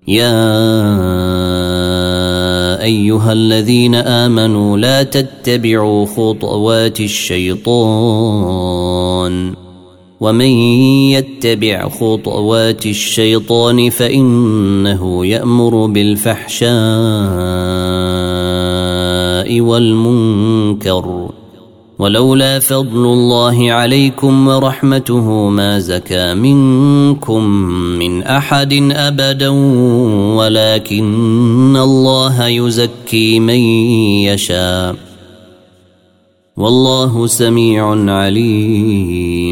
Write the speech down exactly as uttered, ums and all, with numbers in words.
يا أيها الذين آمنوا لا تتبعوا خطوات الشيطان ومن يتبع خطوات الشيطان فإنه يأمر بالفحشاء والمنكر ولولا فضل الله عليكم ورحمته ما زكى منكم من أحد أبدا ولكن الله يزكي من يشاء والله سميع عليم.